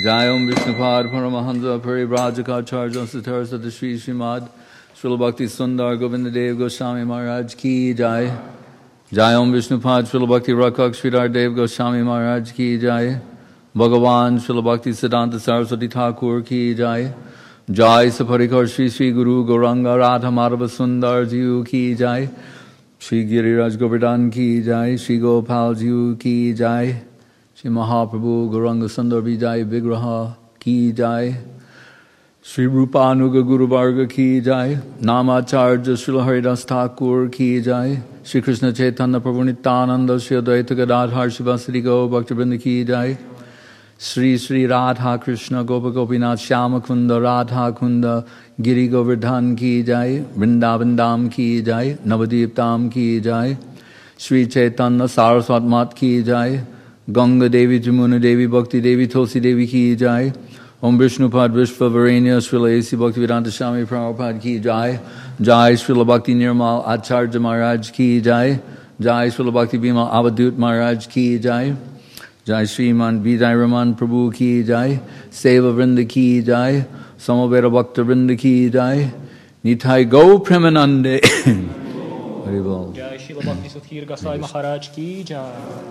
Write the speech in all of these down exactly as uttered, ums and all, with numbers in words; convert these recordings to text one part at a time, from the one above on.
Jayam Vishnupad Paramahansa Parivrajaka Satar Sata Shri Srimad Srila Bhakti Sundar Govinda Dev Goswami Maharaj Ki Jai. Jayam Vishnupad Srila Bhakti Rakak Sridhar Dev Goswami Maharaj Ki Jai. Bhagavan Srila Bhakti Siddhanta Saraswati Thakur Ki Jai. Jai Saparikar Shri Shri Guru Gauranga Radha Madhava Sundar Jiu Ki Jai. Shri Giriraj Govardhan Ki Jai. Shri Gopal Jiu Ki Jai. Shri Mahaprabhu Gauranga Sundar Vijay Vigraha Ki Jai. Shri Rupanuga Guru Varga Ki Jai. Namacharya Srila Haridas Thakur Ki Jai. Shri Krishna Chaitanya Prabhu Nityananda Shri Advaita Gadadhar Shivasari Go Bhaktivinoda Ki Jai. Shri Shri Radha Krishna Gopa Gopinath Shyama Kunda Radha Kunda Giri Govardhan Ki Jai. Vrindavan Dham Ki Jai. Navadip Dham Ki Jai. Shri Chaitanya Saraswat Mat Ki Jai. Ganga Devi Jamuna Devi Bhakti Devi Tulsi Devi Ki Jai. Om Vishnupad Vishva Varenya Srila A C Bhaktivedanta Swami Prabhupada Ki Jai. Jai Srila Bhakti Nirmal Acharya Maharaj Ki Jai. Jai Srila Bhakti Bhima Avadut Maharaj Ki Jai. Jai Sriman Vijay Raman Prabhu Ki Jai. Seva Vrinda Ki Jai. Samaveda Bhakta Vrinda Ki Jai. Nitai Go Premanande. Jai Srila Bhakti Sudhir Goswami Maharaj Ki Jai.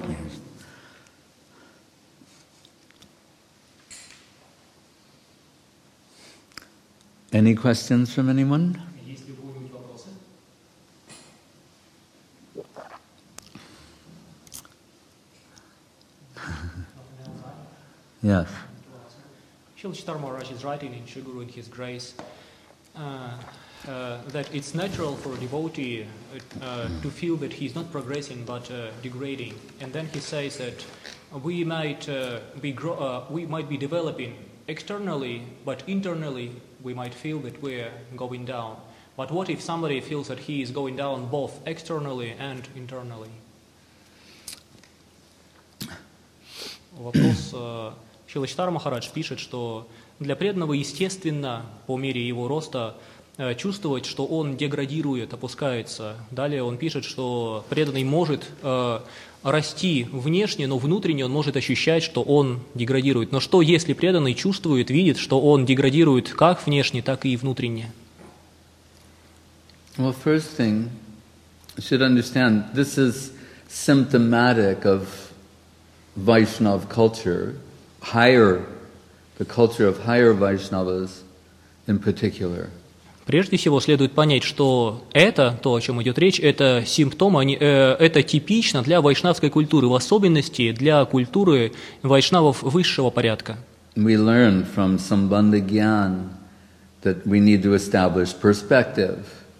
Any questions from anyone? Yes. Srila Chaitanya Maharaj is writing in Shri Guru in his grace uh, uh, that it's natural for a devotee uh, to feel that he's not progressing but uh, degrading, and then he says that we might uh, be gro- uh, we might be developing externally, but internally we might feel that we're going down. But what if somebody feels that he is going down both externally and internally? Вопрос. Шрила Чайтанья Махарадж пишет, что для преданного естественно, по мере его роста, чувствовать, что он деградирует, опускается. Далее он пишет, что преданный может э, расти внешне, но внутренне он может ощущать, что он деградирует. Но что, если преданный чувствует, видит, что он деградирует как внешне, так и внутренне? Well, first thing, you should understand, this is symptomatic of Vaishnava culture, higher, the culture of higher Vaishnavas in particular. Прежде всего следует понять, что это, то, о чем идет речь, это симптом, они, э, это типично для вайшнавской культуры, в особенности для культуры вайшнавов высшего порядка. We learn from Sambandha Gyan that we need to establish perspective.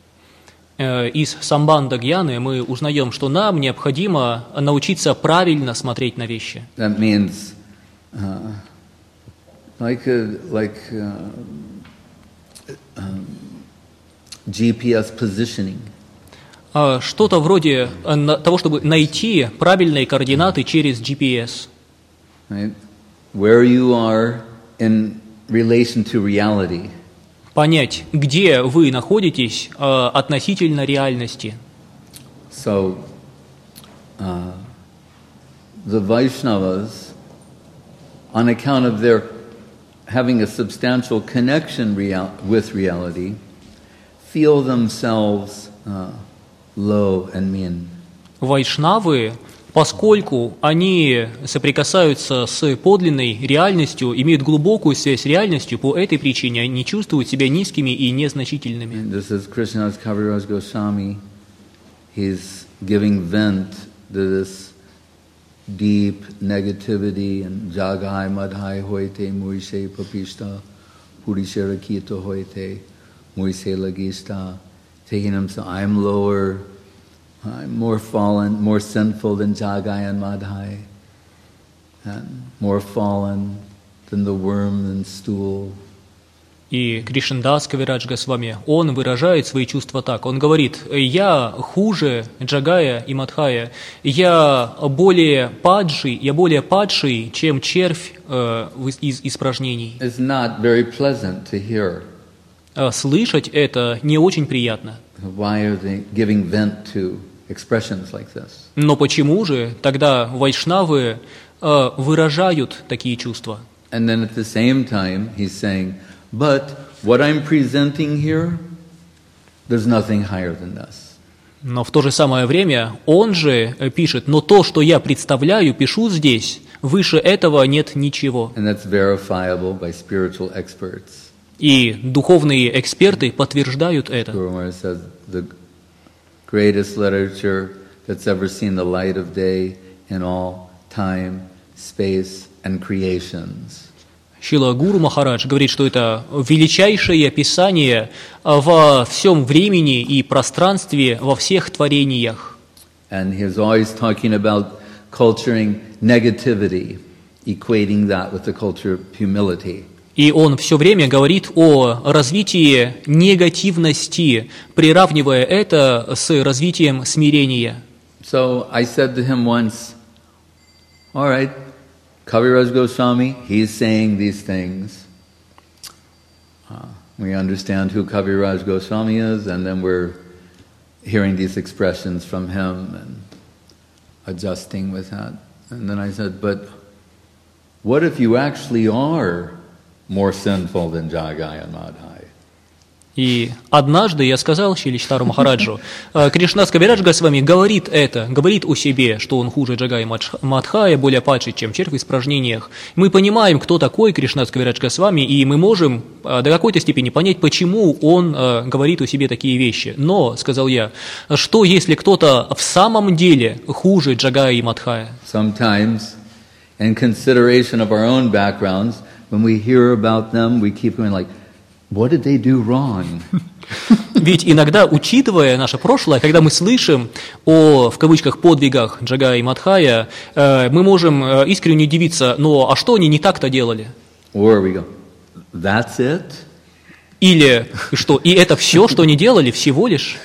Э, из Самбандха Гьяны мы узнаем, что нам необходимо научиться правильно смотреть на вещи. That means uh, like a, like uh, um, G P S positioning. Что-то вроде того, чтобы найти правильные координаты через джи пи эс. Right? Where you are in relation to reality. Понять, где вы находитесь э, относительно реальности. So, uh, the Vaishnavas, on account of their having a substantial connection real- with reality, feel themselves uh, low and mean. Вайшнавы, поскольку они соприкасаются с подлинной реальностью, имеют глубокую связь с реальностью, по этой причине они чувствуют себя низкими и незначительными. And this is Krishnadas Kaviraj Goswami. He's giving vent to this deep negativity and jagai madhai hoite muise papishta purishera kita hoite muise lagista, taking him so I'm lower, I'm more fallen, more sinful than jagai and madhai, and more fallen than the worm and stool. И Кришндас Кавирадж Госвами, он выражает свои чувства так. Он говорит: я хуже Джагая и Мадхая, я более падший, я более падший, чем червь э, из испражнений. It's not very pleasant to hear. Слышать это не очень приятно. Why are they giving vent to expressions like this? Но почему же тогда вайшнавы э, выражают такие чувства? And then at the same time, he's saying, but what I'm presenting here, there's nothing higher than this. Но в то же самое время он же пишет, но то, что я представляю, пишу здесь, выше этого нет ничего. And that's verifiable by spiritual experts. И духовные эксперты подтверждают это. Guru Maharaj says, the greatest literature that's ever seen the light of day in all time, space, and creations. Шрила Гуру Махарадж говорит, что это величайшее писание во всем времени и пространстве, во всех творениях. And he's always talking about culturing negativity, equating that with the culture of humility. И он все время говорит о развитии негативности, приравнивая это с развитием смирения. So I said to him once, all right, Kaviraj Goswami, he's saying these things. Uh, we understand who Kaviraj Goswami is, and then we're hearing these expressions from him and adjusting with that. And then I said, but what if you actually are more sinful than Jagai and Madhai? И однажды я сказал Шрилиштару Махараджу, Кришнадас Кавирадж Госвами говорит это, говорит о себе, что он хуже Джагая и Мадхая, более падший, чем червь в испражнениях. Мы понимаем, кто такой Кришнадас Кавирадж Госвами, и мы можем до какой-то степени понять, почему он говорит о себе такие вещи. Но, сказал я, что если кто-то в самом деле хуже Джагая и Мадхая? Sometimes, in consideration of our own backgrounds, when we hear about them, we keep going like, what did they do wrong? Ведь иногда, учитывая наше прошлое, когда мы слышим о, в кавычках, подвигах Джагая и Мадхая, мы можем искренне удивиться, но а что они не так-то делали? Or we go, that's it? Или что, и это все, что они делали, всего лишь?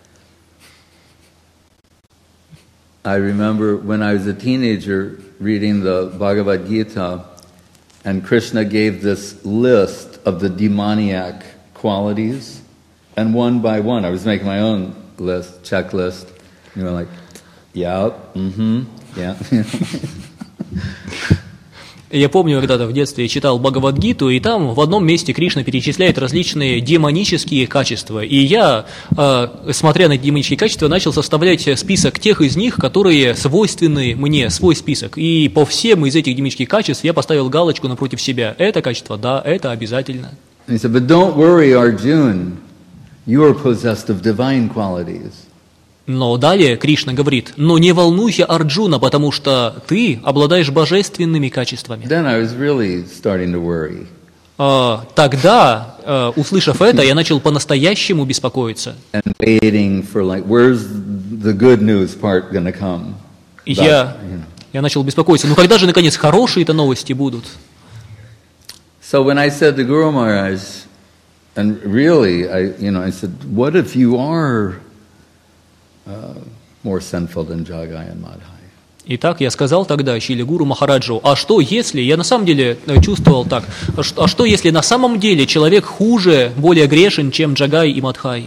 I remember when I was a teenager reading the Bhagavad Gita, and Krishna gave this list of the demoniac qualities, and one by one, I was making my own list, checklist, you know, like, yeah, mm-hmm, yeah. Я помню, когда-то в детстве читал Бхагавад-гиту, и там в одном месте Кришна перечисляет различные демонические качества. И я, смотря на эти демонические качества, начал составлять список тех из них, которые свойственны мне, свой список. И по всем из этих демонических качеств я поставил галочку напротив себя. Это качество, да, это обязательно. And he said, but don't worry, Arjun, you are possessed of divine qualities. Но далее Кришна говорит, но не волнуйся, Арджуна, потому что ты обладаешь божественными качествами. Then I was really starting to worry. А, тогда, а, услышав это, я начал по-настоящему беспокоиться. And waiting for like, where's the good news part going to come? И я, я начал беспокоиться, ну когда же, наконец, хорошие-то новости будут? So when I said to Guru Maharaj, and really, I, you know, I said, what if you are Uh, more sinful than Jagai and Madhai? Итак, я сказал тогда Шриле Гуру Махараджу, а что если, я на самом деле чувствовал так, а что если на самом деле человек хуже, более грешен, чем Джагай и Мадхай?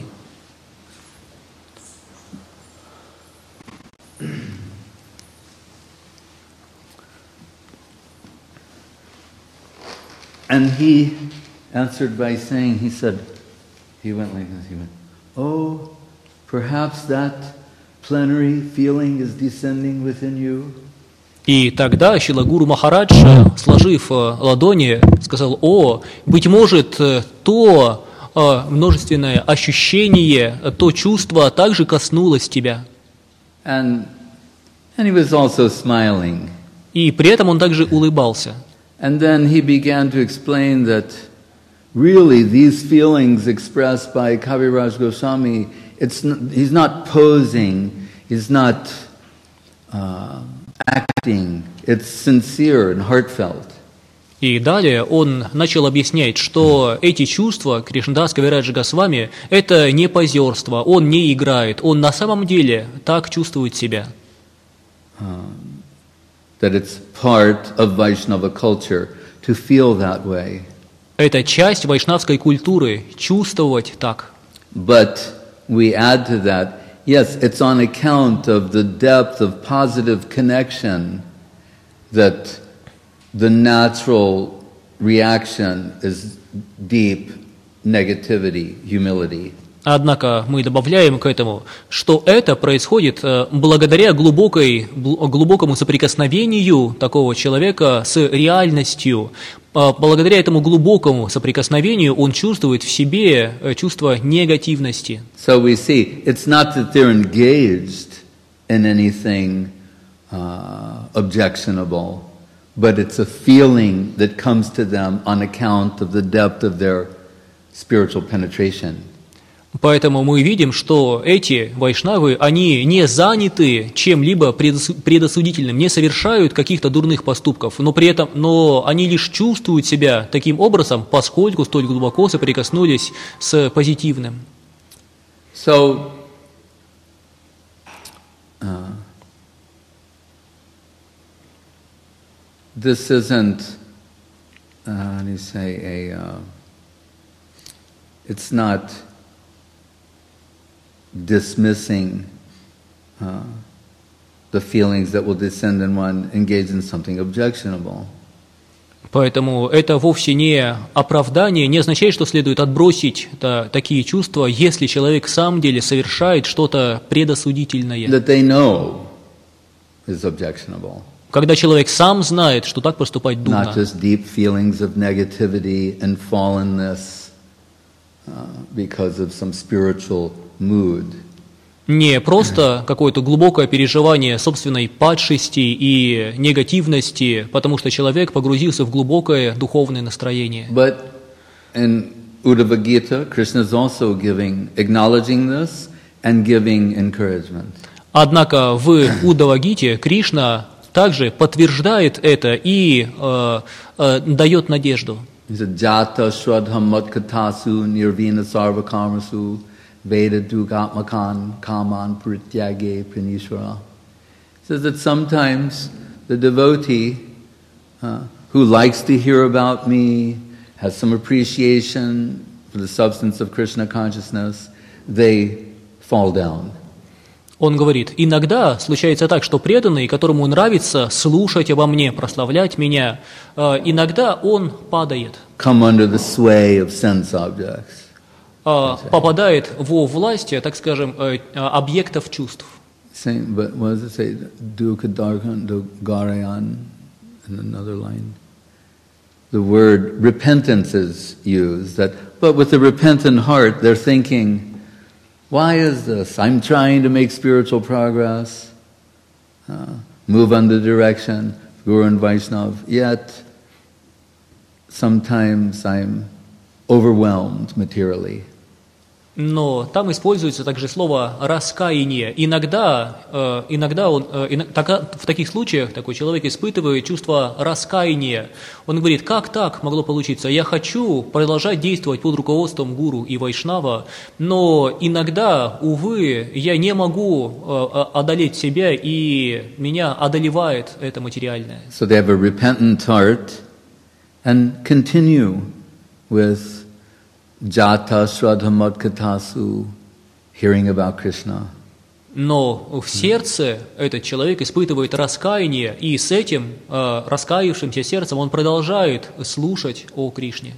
And he answered by saying, he said, he went like this, he went, oh, perhaps that plenary feeling is descending within you. И тогда Шрила Гуру Махарадж, сложив ладони, сказал, о, быть может, то множественное ощущение, то чувство также коснулось тебя. And, and he was also smiling. И при этом он также улыбался. And then he began to explain that really these feelings expressed by Kaviraj Goswami, it's not, he's not posing, he's not uh, acting, it's sincere and heartfelt. И далее он начал объяснять, что эти чувства Кришнадас Кавирадж Госвами – это не позерство, он не играет, он на самом деле так чувствует себя. Um, that it's part of Vaishnava culture to feel that way. Это часть вайшнавской культуры – чувствовать так. But we add to that, yes, it's on account of the depth of positive connection that the natural reaction is deep negativity, humility. Однако мы добавляем к этому, что это происходит благодаря глубокой, глубокому соприкосновению такого человека с реальностью. Благодаря этому глубокому соприкосновению он чувствует в себе чувство негативности. So we see, it's not that they're engaged in anything uh, objectionable, but it's a feeling that comes to them on account of the depth of their spiritual penetration. Поэтому мы видим, что эти вайшнавы, они не заняты чем-либо предосудительным, не совершают каких-то дурных поступков, но при этом, но они лишь чувствуют себя таким образом, поскольку столь глубоко соприкоснулись с позитивным. So, uh, this isn't, uh, how do you say, a, uh, it's not dismissing uh, the feelings that will descend in one engaged in something objectionable. Поэтому это вовсе не оправдание, не означает, что следует отбросить да, такие чувства, если человек в самом деле совершает что-то предосудительное. That they know is objectionable. Когда человек сам знает, что так поступать дурно. Not just deep feelings of negativity and fallenness uh, because of some spiritual mood. Не просто какое-то глубокое переживание собственной падшести и негативности, потому что человек погрузился в глубокое духовное настроение. But in Uddhava Gita, Krishna is also giving, acknowledging this and giving encouragement. Однако в Уддава-гите Кришна также подтверждает это и э, э, дает надежду. He said, Jata Shradham Matkatasu Nirvina Sarva Karmasu Veda Dugatmakan Kaman Parityage Pranishvara. He says that sometimes the devotee uh, who likes to hear about me, has some appreciation for the substance of Krishna consciousness, they fall down. Он говорит, иногда случается так, что преданный, которому нравится слушать обо мне, прославлять меня, э, иногда он падает. Come under the sway of sense objects. Попадает во власть, так скажем, объектов чувств. Same, but what does it say? Dukadarkan, Dugarayan, in another line. The word repentance is used. That, but with a repentant heart, they're thinking, why is this? I'm trying to make spiritual progress, uh, move on the direction of Guru and Vaishnava, yet sometimes I'm overwhelmed materially. Но там используется также слово «раскаяние». Иногда, э, иногда он, э, так, в таких случаях такой человек испытывает чувство раскаяния. Он говорит, как так могло получиться? Я хочу продолжать действовать под руководством гуру и вайшнава, но иногда, увы, я не могу э, одолеть себя, и меня одолевает это материальное. So they have a repentant heart and continue with Jata Shraddha Madkatasu, hearing about Krishna. Но в сердце этот человек испытывает раскаяние, и с этим э, раскаявшимся сердцем он продолжает слушать о Кришне.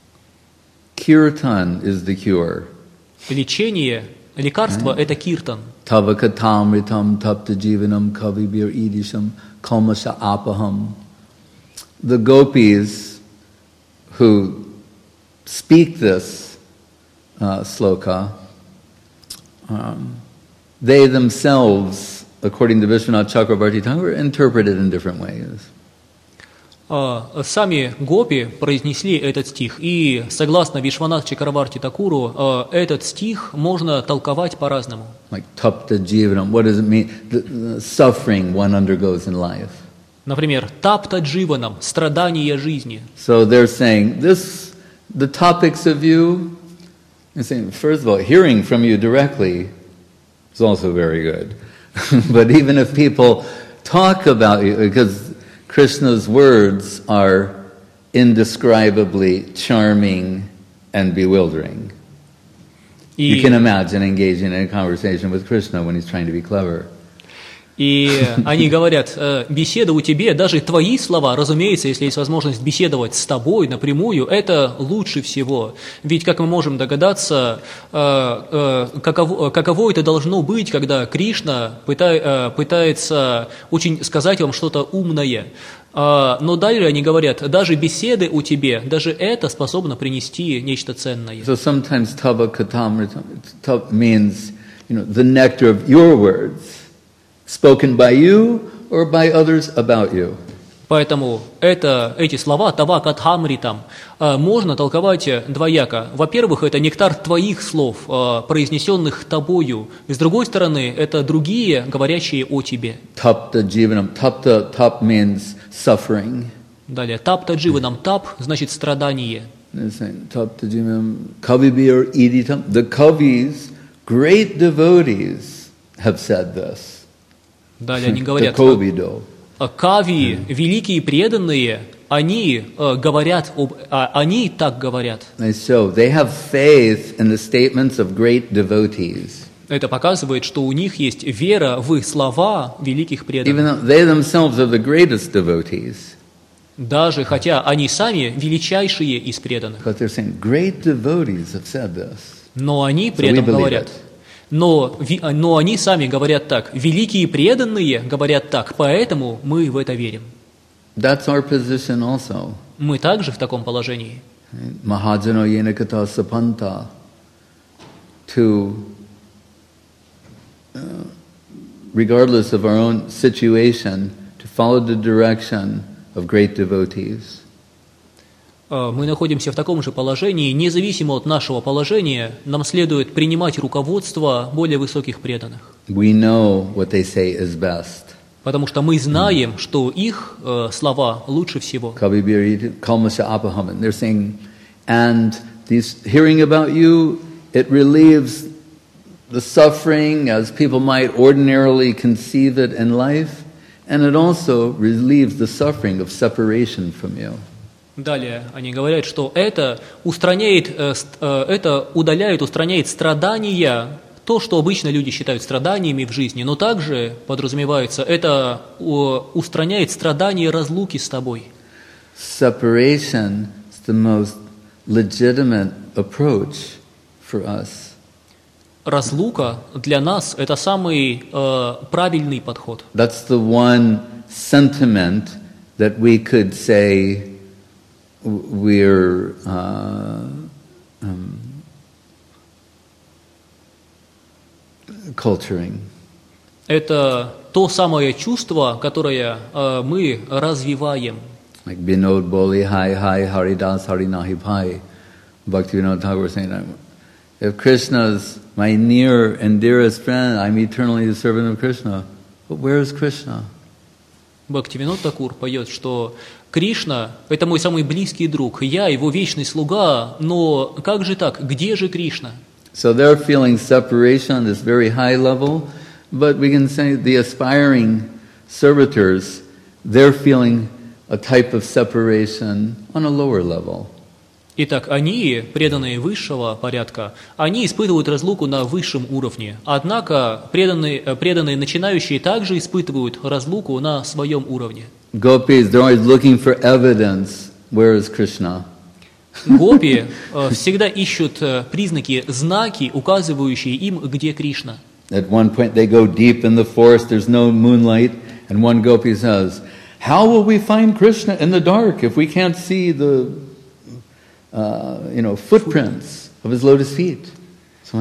Kirtan is the cure. Лечение, лекарство – это киртан. Tavakatam ritam tapta jivanam kavibir idisham kalmasha apaham. The gopis who speak this uh, sloka, um, they themselves, according to Vishwanath Chakravarti Thakur, interpret it in different ways. Uh, сами гопи произнесли этот стих, и согласно Вишванат Чакраварти Такуру, uh, этот стих можно толковать по-разному. Like tapta jivanam, what does it mean? The, the suffering one undergoes in life. Например, тапта дживанам, страдание жизни. So they're saying this. The topics of you, I'm saying, first of all, hearing from you directly is also very good. But even if people talk about you, because Krishna's words are indescribably charming and bewildering. You can imagine engaging in a conversation with Krishna when he's trying to be clever. И они говорят, э, беседа у тебя, даже твои слова, разумеется, если есть возможность беседовать с тобой напрямую, это лучше всего. Ведь, как мы можем догадаться, э, э, каково, каково это должно быть, когда Кришна пытай, э, пытается очень сказать вам что-то умное. Э, но далее они говорят, даже беседы у тебя, даже это способно принести нечто ценное. So sometimes tava katamritam means, you know, the nectar of your words, spoken by you or by others about you. Поэтому это, эти слова «тава катхамритам» можно толковать двояко. Во-первых, это нектар твоих слов, произнесенных тобою. И с другой стороны, это другие, говорящие о тебе. Tapta jivanam. Tapta, tap means suffering. Далее, тапта дживанам, тап значит страдание. Tapta jivanam kavibir iditam. The kavis, great devotees, have said this. Далее они говорят, Kavi, великие преданные, они э, говорят, об, а, они так говорят. So they have faith in the statements of great devotees. Это показывает, что у них есть вера в слова великих преданных. Even though they themselves are the greatest devotees. Даже хотя они сами величайшие из преданных. But they're saying great devotees have said this. Но они при So этом we believe говорят. it. Но, но они сами говорят так. Великие преданные говорят так, поэтому мы в это верим. That's our position also. Мы также в таком положении. Mahajano yenakata sapanta. To, uh, regardless of our own situation, to follow the direction of great devotees. Мы находимся в таком же положении, независимо от нашего положения, нам следует принимать руководство более высоких преданных. We know what they say is best. Потому что мы знаем, что их э, слова лучше всего. They're saying, and these, hearing about you, it relieves the suffering as people might ordinarily conceive it in life, and it also relieves the suffering of separation from you. Далее они говорят, что это устраняет, это удаляет, устраняет страдания, то, что обычно люди считают страданиями в жизни, но также подразумевается, это устраняет страдания разлуки с тобой. Separation is the most legitimate approach for us. Разлука для нас это самый э, правильный подход. That's the one sentiment that we could say we're uh, um, culturing. Это то самое чувство, которое э, мы развиваем. Like Binod Boli Hai Hai Haridas Harinahi Pai. Bhaktivinoda Thakur was saying, if Krishna is my near and dearest friend, I'm eternally the servant of Krishna. But where is Krishna? Бхактивинод Такур поет, что Кришна – это мой самый близкий друг, я его вечный слуга, но как же так, где же Кришна? So they're feeling separation on this very high level, but we can say the aspiring servitors, they're feeling a type of separation on a lower level. Итак, они, преданные высшего порядка, они испытывают разлуку на высшем уровне. Однако преданные, преданные начинающие также испытывают разлуку на своем уровне. Gopis, they're always looking for evidence. Where is Krishna? Гопи э, всегда ищут э, признаки, знаки, указывающие им, где Кришна. At one point they go deep in the forest, there's no moonlight, and one gopi says, how will we find Krishna in the dark if we can't see the uh, you know, footprints of his lotus feet? So,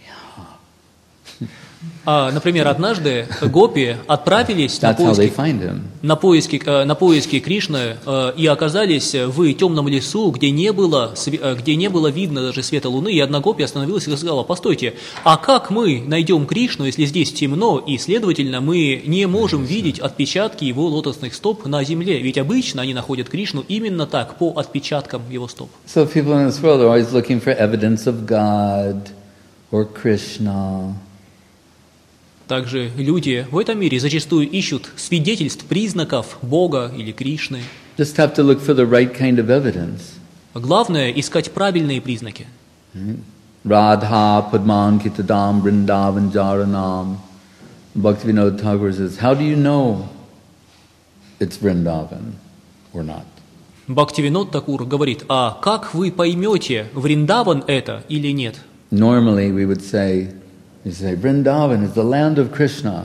А, например, однажды гопи отправились на поиски, на, поиски, на поиски Кришны и оказались в темном лесу, где не, было, где не было видно даже света луны, и одна гопи остановилась и сказала: постойте, а как мы найдем Кришну, если здесь темно, и, следовательно, мы не можем видеть отпечатки его лотосных стоп на земле? Ведь обычно они находят Кришну именно так, по отпечаткам его стоп. So people in this world are always looking for evidence of God or Krishna. Также люди в этом мире зачастую ищут свидетельств, признаков Бога или Кришны. Just have to look for the right kind of evidence. Главное – искать правильные признаки. Radha Padman Kitadam Vrindavan Jaranam Bhaktivinoda Thakur says, how do you know it's Vrindavan or not? Бхактивинод Такур говорит, а как вы поймете, Вриндаван это или нет? Normally we would say, we say, Vrindavan is the land of Krishna.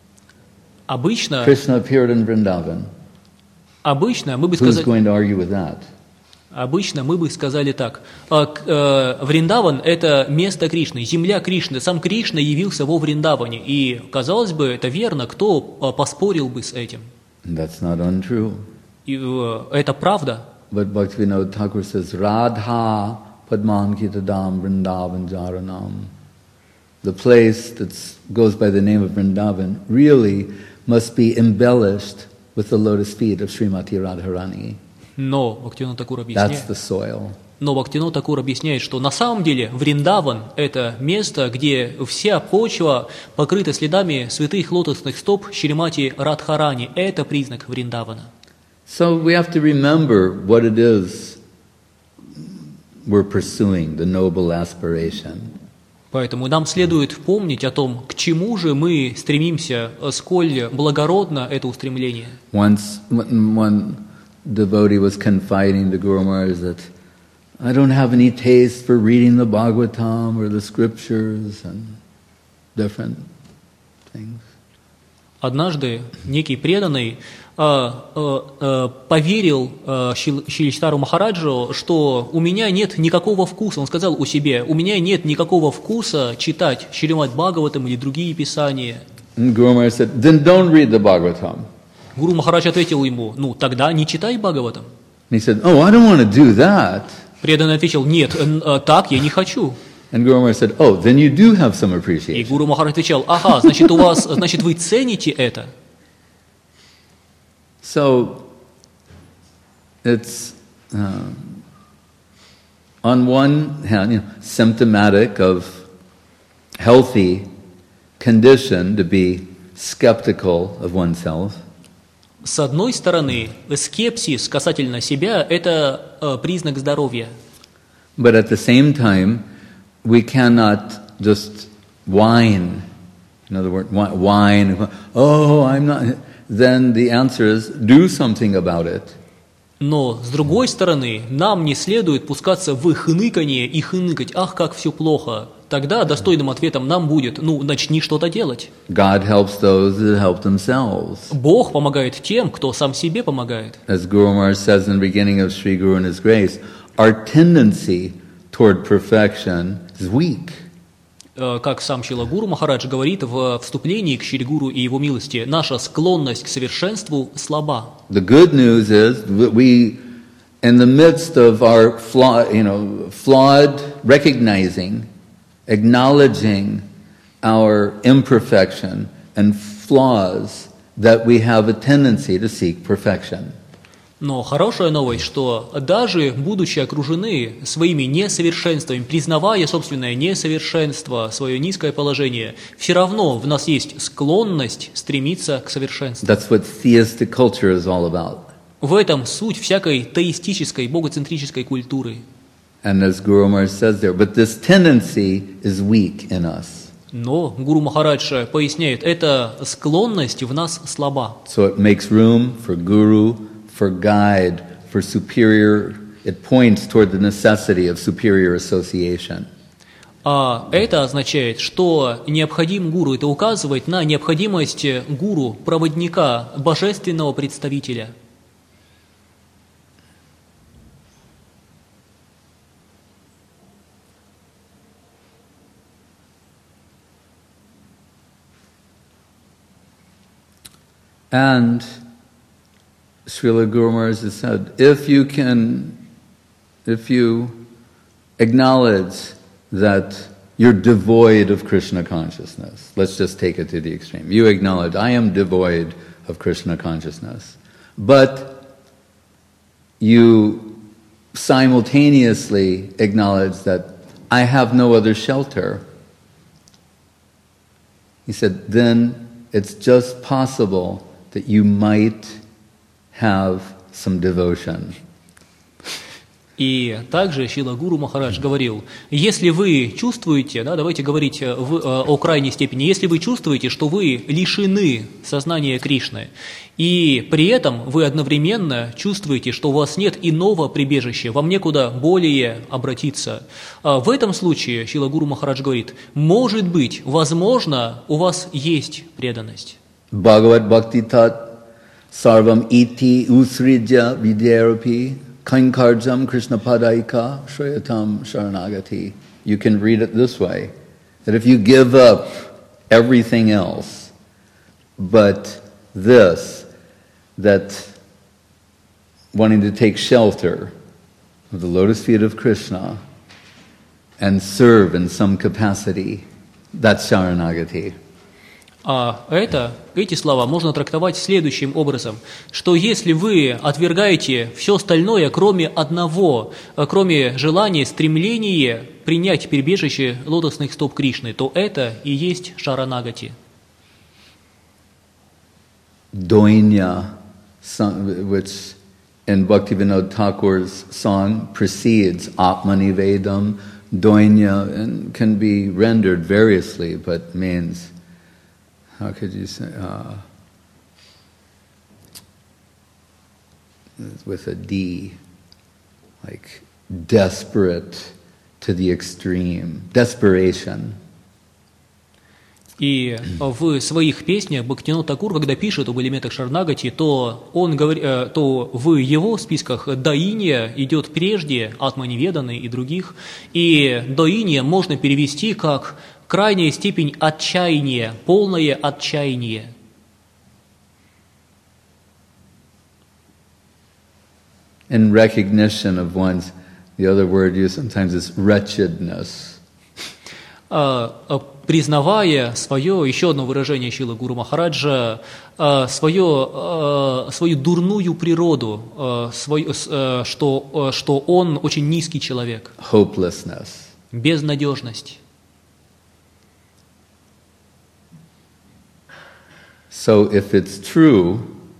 Обычно, Krishna appeared in Vrindavan. обычно мы бы Who's сказали, going to argue with that? обычно мы бы сказали так: а, к- э, Вриндаван это место Кришны, земля Кришны, сам Кришна явился во Вриндаване, и казалось бы это верно, кто а, поспорил бы с этим? And that's not untrue. И, э, это правда. But Bhaktivinoda Thakur says, Radha Padmankitadam Vrindavan Jaranam. The place that goes by the name of Vrindavan really must be embellished with the lotus feet of Srimati Radharani. Но Бхактивинод Такур That's объясняет, the soil. но Бхактивинод Такур объясняет, что на самом деле Вриндаван это место, где вся почва покрыта следами святых лотосных стоп Шримати Радхарани. Это признак Вриндавана. So we have to remember what it is we're pursuing, the noble aspiration. Поэтому нам следует помнить о том, к чему же мы стремимся, сколь благородно это устремление. Once when one devotee was confiding to Guru Maharaj that I don't have any taste for reading the Bhagavatam or the scriptures and different things. Однажды некий преданный а, а, а, поверил а, Шил- Шилиштару Махараджу, что у меня нет никакого вкуса. Он сказал о себе: у меня нет никакого вкуса читать Шримад Бхагаватам или другие писания. And Guru Maharaj said, then don't read the Bhagavatam. Гуру Махарадж ответил ему: ну тогда не читай Бхагаватам. And he said, oh, I don't want to do that. Преданный ответил: нет, н- а, так я не хочу. And Guru Maharaj said, oh, then you do have some И appreciation. Гуру Махарадж отвечал: ага, значит у вас, значит вы цените это. So, it's um, on one hand, you know, symptomatic of healthy condition to be skeptical of oneself. С одной стороны, скепсис касательно себя – это э, признак здоровья. But at the same time, we cannot just whine. In other words, whi- whine, oh, I'm not... Then the answer is, do something about it. Но, с другой стороны, нам не следует пускаться в хныканье и хныкать: ах, как все плохо. Тогда достойным ответом нам будет: ну, начни что-то делать. God helps those that help themselves. Бог помогает тем, кто сам себе помогает. As Guru Maharaj says in the beginning of Sri Guru and His Grace, our tendency toward perfection is weak. Э, Как сам Шрила Гуру Махарадж говорит в вступлении к Шри Гуру и его милости, наша склонность к совершенству слаба. The good news is that we, in the midst of our flaw, you know, flawed recognizing, acknowledging our imperfection and flaws, that we have a tendency to seek perfection. Но хорошая новость, что даже будучи окружены своими несовершенствами, признавая собственное несовершенство, свое низкое положение, все равно в нас есть склонность стремиться к совершенству. That's what theistic culture is all about. В этом суть всякой теистической, богоцентрической культуры. And as Guru Maharaj says there, but this tendency is weak in us. Но Гуру Махарадж поясняет, эта склонность в нас слаба. So it makes room for guru, for guide, for superior, it points toward the necessity of superior association. А это означает, что необходим гуру, это указывает на необходимость гуру, проводника, божественного представителя. And Srila Guru Maharaj has said, if you can, if you acknowledge that you're devoid of Krishna consciousness, let's just take it to the extreme. You acknowledge, I am devoid of Krishna consciousness. But you simultaneously acknowledge that I have no other shelter. He said, then it's just possible that you might have some devotion. И также Шрила Гуру Махарадж говорил, если вы чувствуете, да, давайте говорить в, о крайней степени, если вы чувствуете, что вы лишены сознания Кришны, и при этом вы одновременно чувствуете, что у вас нет иного прибежища, вам некуда более обратиться, в этом случае, Шрила Гуру Махарадж говорит, может быть, возможно, у вас есть преданность. Bhagavad Bhakti Tat Sarvam Iti Usridya Vidyarapi Kankarjam Krishna Padaika Shrayatam Sharanagati. You can read it this way, that if you give up everything else, but this, that wanting to take shelter of the lotus feet of Krishna and serve in some capacity, that's Sharanagati. А это, эти слова можно трактовать следующим образом, что если вы отвергаете все остальное, кроме одного, кроме желания, стремления принять прибежище лотосных стоп Кришны, то это и есть шаранагати. Doinya, which in Bhaktivinoda Thakur's song precedes Atmanivedam, doinya, and can be rendered variously, but means, how could you say, uh, with a D, like desperate to the extreme, desperation. И в своих песнях Бхактивинода Такур, когда пишет об элементах шаранагати, то, он говорит, то в его списках доиния идет прежде Атманиведаны и других, и доиния можно перевести как крайняя степень отчаяния, полное отчаяние. In recognition of one's, the other word used sometimes is wretchedness. Признавая свое, еще одно выражение Шрилы Гуру Махараджа, свое, свою дурную природу, свою, что, что он очень низкий человек. Hopelessness. Безнадежность. So if it's true,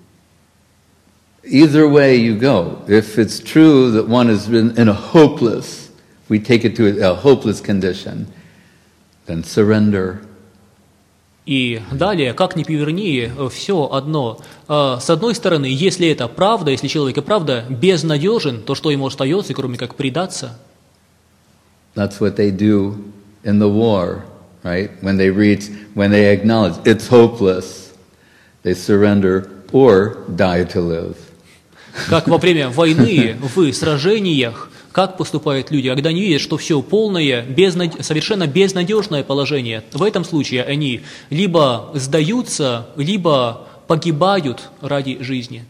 either way you go. If it's true that one is in a hopeless, we take it to a hopeless condition, then surrender. И далее, как ни поверни, все одно. С одной стороны, если это правда, если человек и правда безнадежен, то что ему остается, кроме как предаться? That's what they do in the war, right? When they reach, when they acknowledge it's hopeless, they surrender or die to live. Как во время войны, в сражениях, как поступают люди, когда они видят, что все полное, безнад... совершенно безнадежное положение. В этом случае они либо сдаются, либо погибают ради жизни.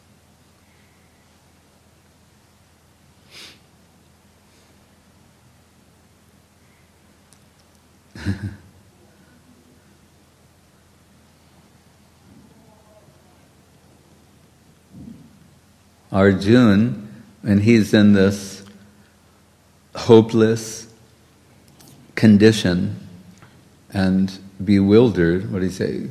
Arjuna, and he's in this hopeless condition and bewildered, what do you say?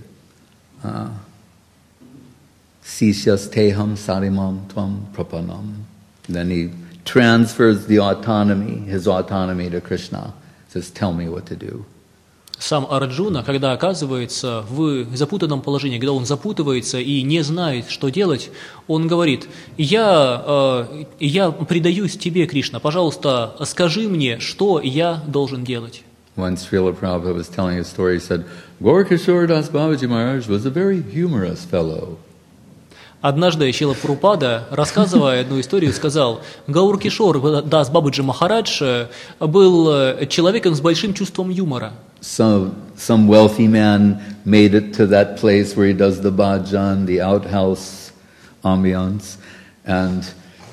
Sisyas teham sarimam tvam prapanam. Then he transfers the autonomy, his autonomy to Krishna. Says, tell me what to do. Сам Арджуна, когда оказывается в запутанном положении, когда он запутывается и не знает, что делать, он говорит, я, э, я предаюсь тебе, Кришна, пожалуйста, скажи мне, что я должен делать. Once Srila Prabhupada was telling a story, he said, Gaurkishore Das Babaji Maharaj was a very humorous fellow. Однажды Шрила Прабхупада, рассказывая одну историю, сказал, Гаур Кишор Дас Бабаджи Махарадж был человеком с большим чувством юмора. Some, some wealthy man made it to that place where he does the bhajan, the outhouse ambiance, and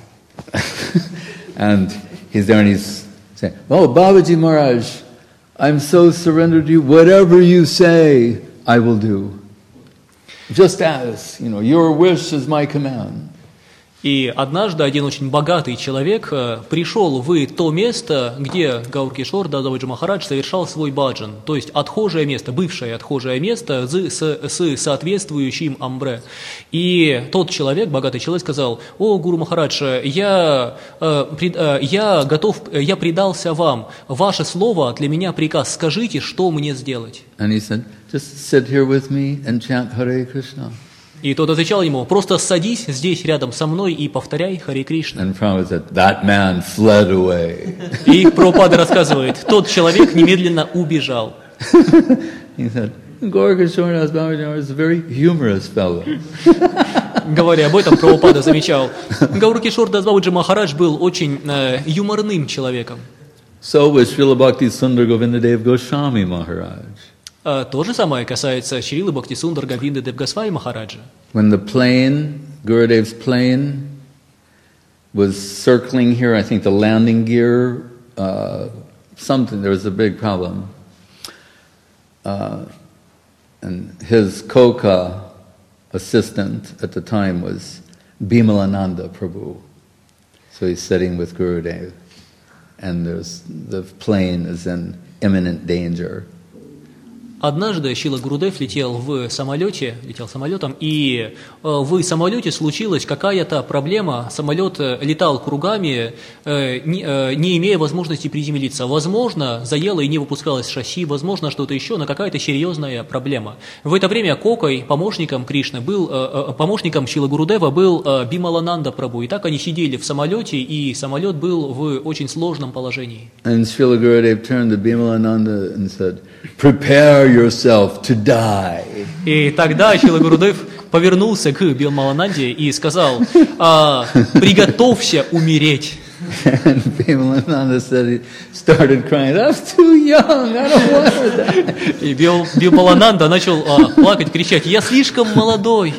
and he's there and he's saying, "Oh, Babaji Maharaj, I'm so surrendered to you. Whatever you say, I will do. Just as, you know, your wish is my command." И однажды один очень богатый человек пришел в то место, где Гауркишор Дадаваджи Махарадж совершал свой баджан, то есть отхожее место, бывшее отхожее место с, с соответствующим амбре. И тот человек, богатый человек, сказал: «О, Гуру Махарадж, я, я готов, я предался вам. Ваше слово для меня приказ. Скажите, что мне сделать?» And he said, just sit here with me and chant Hare Krishna. И тот отвечал ему: «Просто садись здесь рядом со мной и повторяй Харе Кришна». And Prabhupada said, that man fled away. И Прабхупада рассказывает: тот человек немедленно убежал. He said, Gaurkishore Das Babaji is a very humorous fellow. Говоря об этом, Прабхупада замечал: Гауркишор Дас Бабаджи Махарадж был очень э, юморным человеком. So was Srila Bhakti Sundar Govindadev Goswami Maharaj. А то же самое касается Шрилы Бхактисундар Говинды Дев Госвами Махараджа. When the plane, Gurudev's plane, was circling here, I think the landing gear, uh, something, there was a big problem. Uh, and his Koka assistant at the time was Bimalananda Prabhu. So he's sitting with Gurudev, and there's, the plane is in imminent danger. Однажды Шрила Гурудев летел в самолете, летел самолетом, и в самолете случилась какая-то проблема. Самолет летал кругами, не, не имея возможности приземлиться. Возможно, заело и не выпускалось шасси, возможно, что-то еще, но какая-то серьезная проблема. В это время Кокой, помощником Кришны, был, помощником Шрила Гурудева был Бималананда Прабху. И так они сидели в самолете, и самолет был в очень сложном положении. And Srila Gurudev turned to Bimalananda and said, prepare yourself to die. И тогда Шрила Гурудев повернулся к Бималананде и сказал: а, приготовься умереть. And Bimalananda said he started crying, that's too young, I don't want to die. И Бималананда начал а, плакать, кричать: я слишком молодой.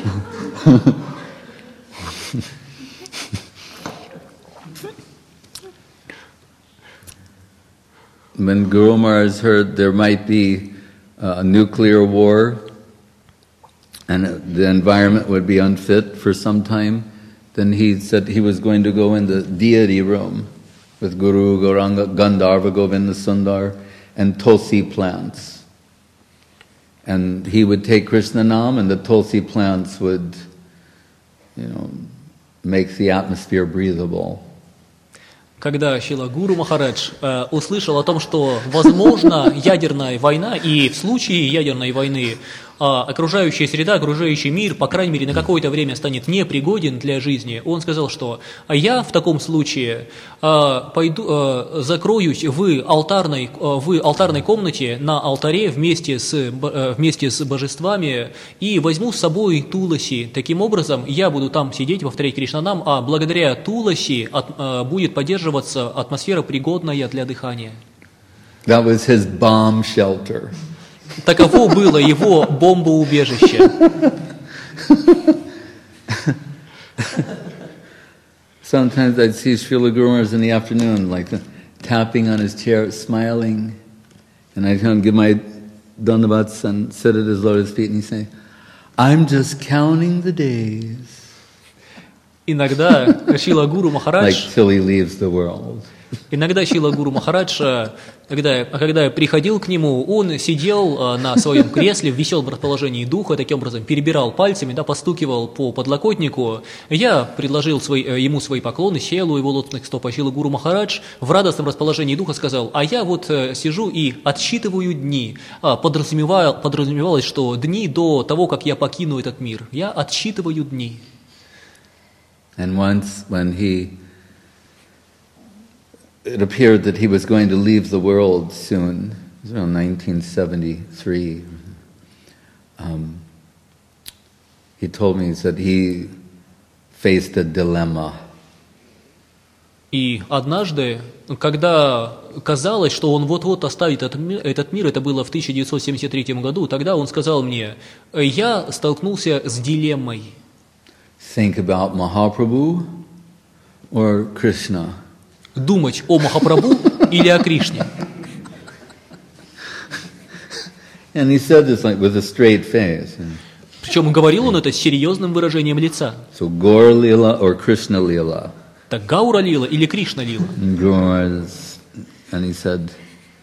When Guru Maharaj heard there might be a nuclear war and the environment would be unfit for some time, then he said he was going to go in the deity room with Guru, Gauranga, Gandharva, Govinda Sundar, and Tulsi plants. And he would take Krishna Nam, and the Tulsi plants would, you know, make the atmosphere breathable. Когда Шрила Гуру Махарадж э, услышал о том, что возможна ядерная война, и в случае ядерной войны э, окружающая среда, окружающий мир, по крайней мере, на какое-то время станет непригоден для жизни, он сказал, что я в таком случае э, пойду, э, закроюсь в алтарной, э, в алтарной комнате на алтаре вместе с, э, вместе с божествами и возьму с собой Туласи. Таким образом, я буду там сидеть, повторять Кришнанам, а благодаря Туласи от, э, будет поддерживаться атмосфера, пригодная для дыхания. That was his bomb shelter. Таково было его бомбоубежище. Sometimes I'd see Srila Guru Maharaj in the afternoon, like tapping on his chair, smiling, and I'd come give my dandavats and sit at his lotus feet, and he'd say, "I'm just counting the days." Иногда Шрила Гуру Махарадж, like till he leaves the world. Иногда Шрила Гуру Махарадж, когда, когда я приходил к нему, он сидел на своем кресле в веселом расположении духа, таким образом перебирал пальцами, да, постукивал по подлокотнику. Я предложил свой, ему свои поклоны, сел у его лотосных стоп, а Шрила Гуру Махарадж в радостном расположении духа сказал: а я вот сижу и отсчитываю дни. Подразумевал, подразумевалось, что дни до того, как я покину этот мир. Я отсчитываю дни. And once when he, it appeared that he was going to leave the world soon, it was around nineteen seventy-three, um, he told me, he said he faced a dilemma. И однажды, когда казалось, что он вот-вот оставит этот мир, этот мир, это было в тысяча девятьсот семьдесят третьем году, тогда он сказал мне: я столкнулся с дилеммой. Think about Mahaprabhu or Krishna. Думать о Махапрабху или о Кришне. And he said this like with a straight face. Причем говорил он это с серьезным выражением лица. So Gaur Lila or Krishna Lila? Так Гаура Лила или Кришна Лила? Gaur, and he said,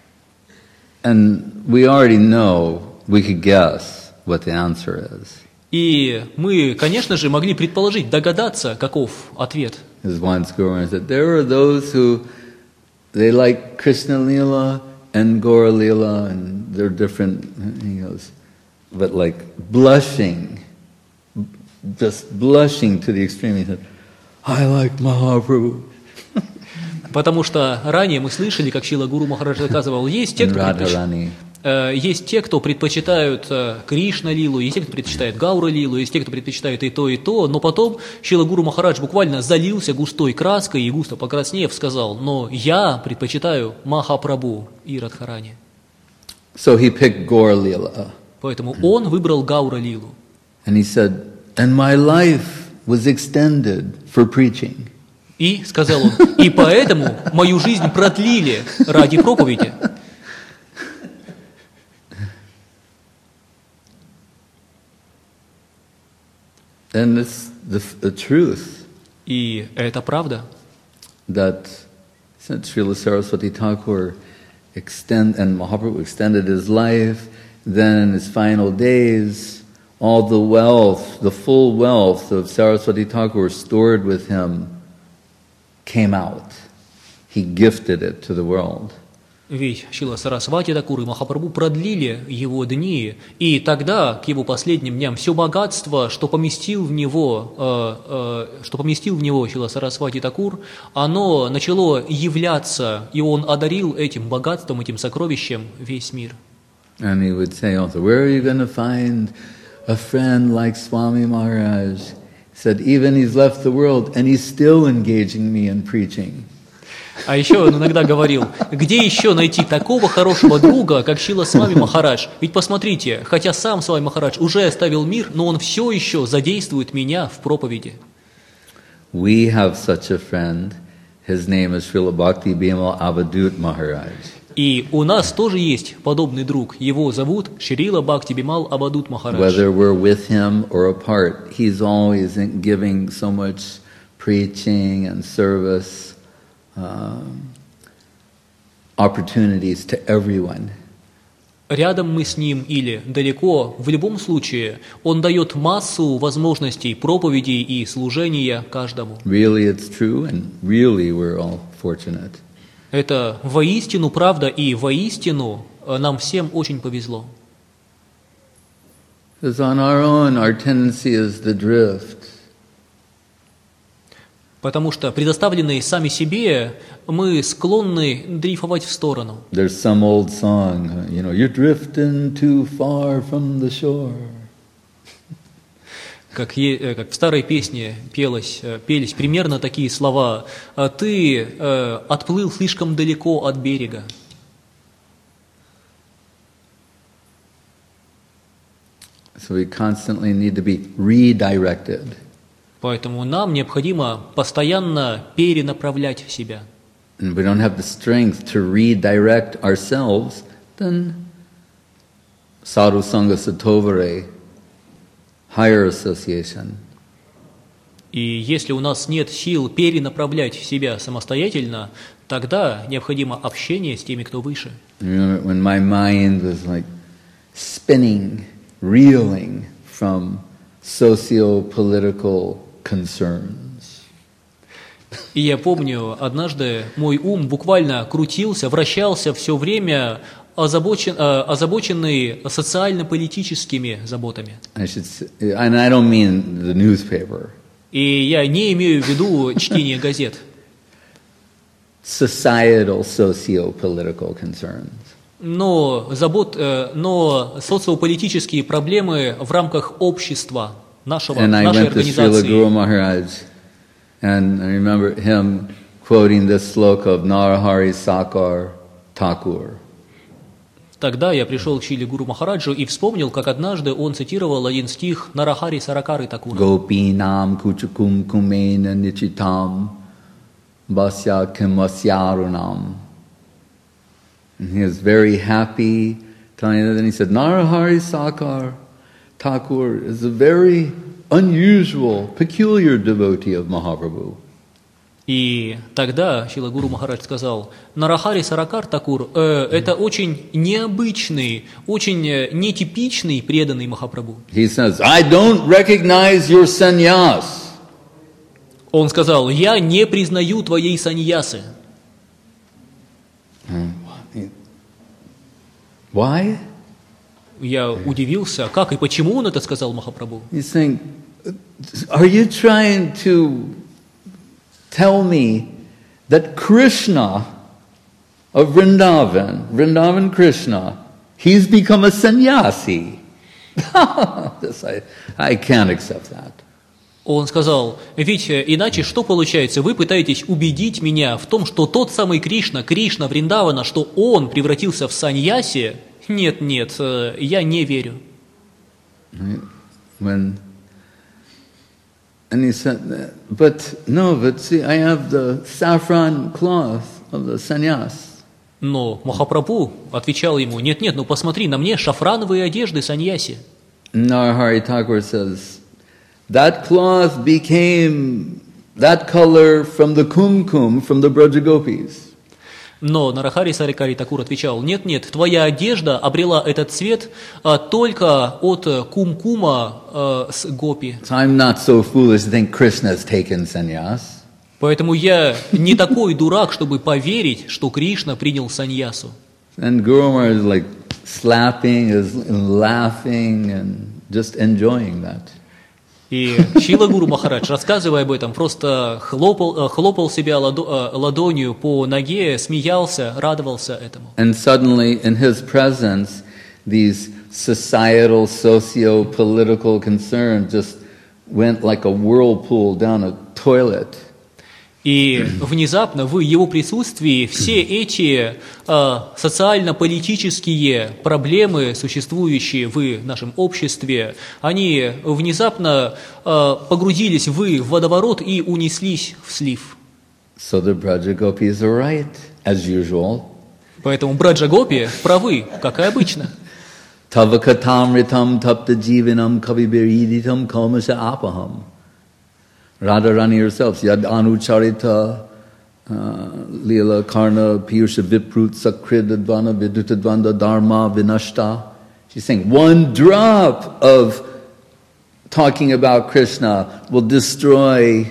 and we already know, we could guess what the answer is. И мы, конечно же, могли предположить, догадаться, каков ответ. His once Gaur said, there are those who, they like Krishna Lila and Gaur Lila, and they're different, he goes, but like blushing, just blushing to the extreme, he said, I like Mahaprabhu. Потому что ранее мы слышали, как Шрила Гуру Махарадж рассказывал, есть те, кто предпоч... э, есть те, кто предпочитают э, Кришна Лилу, есть те, кто предпочитает Гаура Лилу, есть те, кто предпочитают и то, и то, но потом Шрила Гуру Махарадж буквально залился густой краской и густо покраснев сказал, но я предпочитаю Махапрабху и Радхарани. So he picked Gaur Lila. Поэтому он выбрал Гаура Лилу. And he said, and my life was extended for preaching. И, сказал он, и поэтому мою жизнь продлили ради проповеди. And it's the, the truth. И это правда. That since Srila Saraswati Thakur extend and Mahaprabhu extended his life, then in his final days, all the wealth, the full wealth of Saraswati Thakur stored with him came out. He gifted it to the world. Ведь Шрила Сарасвати Тхакур и Махапрабху продлили его дни, и тогда, к его последним дням, все богатство, что поместил в него, э, э, что поместил в него Шрила Сарасвати Тхакур, оно начало являться, и он одарил этим богатством, этим сокровищем весь мир. And he would say also, where are you going to find a friend like Swami Maharaj? He said, even he's left the world, and he's still engaging me in preaching. А еще он иногда говорил, где еще найти такого хорошего друга, как Шрила Свами Махарадж? Ведь посмотрите, хотя сам Свами Махарадж уже оставил мир, но он все еще задействует меня в проповеди. We have such a friend. His name is Srila Bhakti Bimal Avadut Maharaj. И у нас тоже есть подобный друг. Его зовут Шрила Бхакти Бимал Авадут Махарадж. Whether we're with him or apart, he's always giving so much preaching and service. Um, opportunities to everyone. Рядом мы с ним или далеко, в любом случае, он дает массу возможностей проповедей и служения каждому. Really it's true, and really we're all fortunate. Это воистину правда, и воистину нам всем очень повезло. Because on our own, our tendency is to drift. Потому что, предоставленные сами себе, мы склонны дрейфовать в сторону. There's some old song, you know, you're drifting too far from the shore. Как, как в старой песне пелось, пелись примерно такие слова: «Ты э, отплыл слишком далеко от берега». So we constantly need to be redirected. Поэтому нам необходимо постоянно перенаправлять себя. And we don't have the strength to redirect ourselves, then sadhu sangha satovare, higher association. И если у нас нет сил перенаправлять себя самостоятельно, тогда необходимо общение с теми, кто выше. Remember when my mind was like spinning, reeling from socio-political concerns. И я помню, однажды мой ум буквально крутился, вращался все время, озабочен, озабоченный социально-политическими заботами. I should say, and I don't mean the newspaper. И я не имею в виду чтение газет. Societal socio-political concerns. Но, забот, но социополитические проблемы в рамках общества, нашего, and I нашей went to Srila Guru организации. Maharaj, and I remember him quoting this sloka of Narahari Sakar Thakur. Тогда я пришел к Шриле Гуру Махараджу и вспомнил, как однажды он цитировал один стих Нарахари Саракары Такура. Gopinam kuchukum kumena nichitam basya kimasyarunam. And he was very happy telling them, and he said, Narahari Sakar Thakur is a very unusual, peculiar devotee of Mahaprabhu. И тогда Шрила Гуру Махарадж сказал: Нарахари Саракар Такур э, это очень необычный, очень нетипичный преданный Махапрабху. He says, I don't recognize your sannyas. Он сказал: я не признаю твоей саньясы. Why? Я удивился, как и почему он это сказал Махапрабху. He's saying, are you trying to tell me that Krishna of Vrindavan, Vrindavan Krishna, he's become a sannyasi? This, I, I can't accept that. Он сказал: ведь иначе что получается? Вы пытаетесь убедить меня в том, что тот самый Кришна, Кришна Вриндавана, что он превратился в саньяси? Нет, нет, я не верю. When, and he said, but no, but see, I have the saffron cloth of the sannyas. Но Махапрабху отвечал ему: нет, нет, ну посмотри, на мне шафрановые одежды саньяси. Narahari Thakur says, that cloth became that color from the kumkum, from the Brajagopis. Но Нарахари Сарикари Такур отвечал: нет, нет, твоя одежда обрела этот цвет а, только от кумкума а, с гопи. So I'm not so foolish to think Krishna has taken sannyas. Поэтому я не такой дурак, чтобы поверить, что Кришна принял саньясу. And Guru Maharaj is like slapping, is laughing and just enjoying that. И Шрила Гуру Махарадж, рассказывая об этом, просто хлопал, хлопал себя ладонью по ноге, смеялся, радовался этому. And suddenly, in his presence, these societal, socio-political concerns just went like a whirlpool down a toilet. И внезапно в его присутствии все эти э, социально-политические проблемы, существующие в нашем обществе, они внезапно э, погрузились в водоворот и унеслись в слив. So the Brajagopis are right, as usual. Поэтому Браджагопи правы, как и обычно. Tavakatamritam tapta jivanam kavibiriditam kalmasha apaham. Radharani herself, Yad Anucharita, uh, Leela Karna, Piyusha Viprut, Sakridadvana, Vidutadvanda, Dharma, Vinashta. She's saying one drop of talking about Krishna will destroy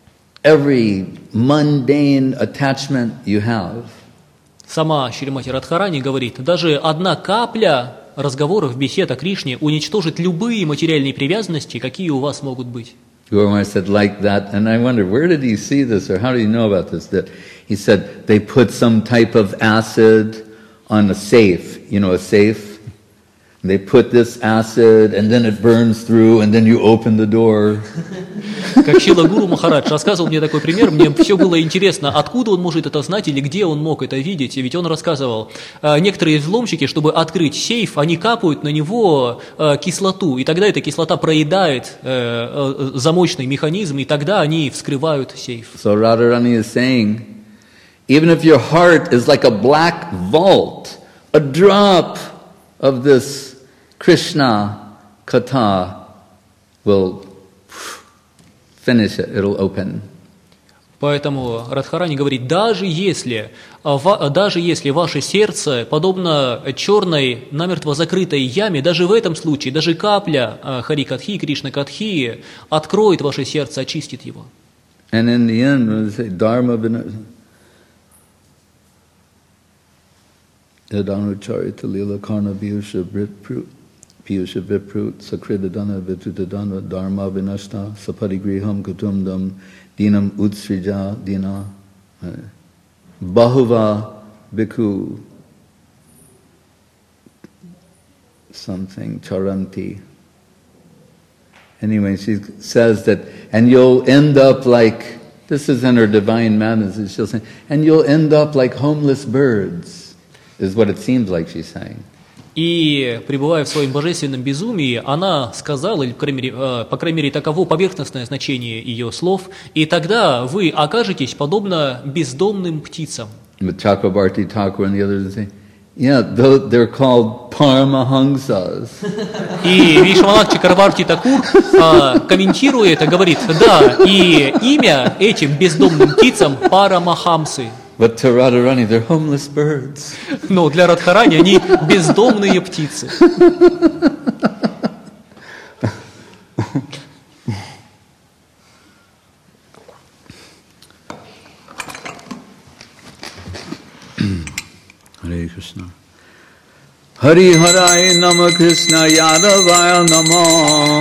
every mundane attachment you have. Сама Шримати Радхарани говорит: даже одна капля разговоров, бесед о Кришне уничтожит любые материальные привязанности, какие у вас могут быть. Guru Maharaj said like that, and I wondered, where did he see this, or how did he know about this? That he said they put some type of acid on a safe, you know, a safe. They put this acid, and then it burns through, and then you open the door. Как Шрила Гуру Махарадж рассказывал мне такой пример, мне все было интересно, откуда он может это знать или где он мог это видеть. Ведь он рассказывал, некоторые взломщики, чтобы открыть сейф, они капают на него кислоту, и тогда эта кислота проедает замочный механизм, и тогда они вскрывают сейф. So Radharani is saying, even if your heart is like a black vault, a drop of this Krishna katha will finish it, it'll open. Поэтому Радхарани говорит, даже если, даже если ваше сердце подобно черной, намертво закрытой яме, даже в этом случае, даже капля Хари Катхи, Кришна Катхи откроет ваше сердце, очистит его. And in the end, when they say Dharma Yadanucharita Lila Karna Piyusha Viprut Piyusha Viprut Sakridadana Vitutadana Dharma Vinashta Sapadigriham Kutumdam Dinam Utsrija Dina Bahuva Bhikkhu something Charanti. Anyway, she says that, and you'll end up like, this is in her divine madness, she'll say, and you'll end up like homeless birds. Is what it seems like she's saying. И, пребывая в своем божественном безумии, она сказала, или, по крайней мере, по крайней мере, таково поверхностное значение ее слов, и тогда вы окажетесь подобно бездомным птицам. But Chakrabarti Thakur and the others say, Yeah, they're called Paramahamsas. И Вишванат Чакраварти Такур а, комментирует и говорит, да, и имя этим бездомным птицам Парамахамсы. But to Radharani, they're homeless birds. Но для Радхарани они бездомные птицы. Hare Krishna. Hari Harai Nama Krishna Yadavaya Nama